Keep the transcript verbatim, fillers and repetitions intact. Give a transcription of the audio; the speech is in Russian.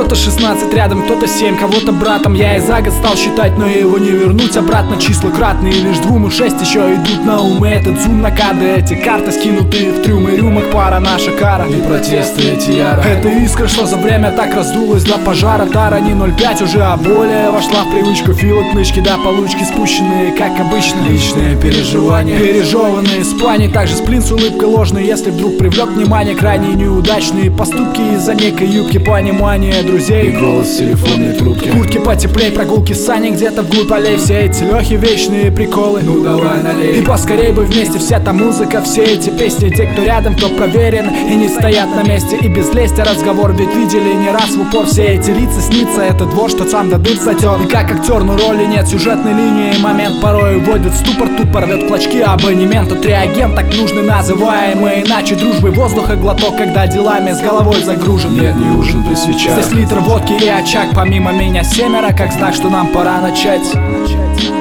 Кто-то шестнадцать рядом, кто-то семь, кого-то братом. Я и за год стал считать, но его не вернуть обратно. Числа кратные, лишь двум и шесть еще идут на ум. Этот зум на кадры, эти карты скинутые в трюмы рюмок, пара наша кара. И протесты эти яро. Это искра, что за время так раздулась для пожара. Тара не ноль пять уже, а более вошла в привычку. Филок, нычки, да получки спущенные, как обычно. Личные переживания, пережеванные с плани. Также сплин с улыбкой ложной, если вдруг привлек внимание. Крайне неудачные поступки из-за некой юбки, понимания друзей и голос в телефонной трубки. Куртки потеплей, прогулки с Саней где-то вглубь аллей. Все эти лёхи, вечные приколы, ну давай налей. И поскорей бы вместе вся та музыка, все эти песни. Те, кто рядом, кто проверен и не стоят на месте. И без лести разговор, ведь видели не раз в упор. Все эти лица снится, это двор, что сам до дыр затер. И как актер, но роли нет, сюжетной линии. Момент порой вводит в ступор, тут порвет клочки абонемента. Триагент, так нужный называемый, иначе дружбы воздуха глоток, когда делами с головой загружен. Нет, не ужин при свечах. Здесь литр водки и очаг, помимо меня семеро, как знак, что нам пора начать.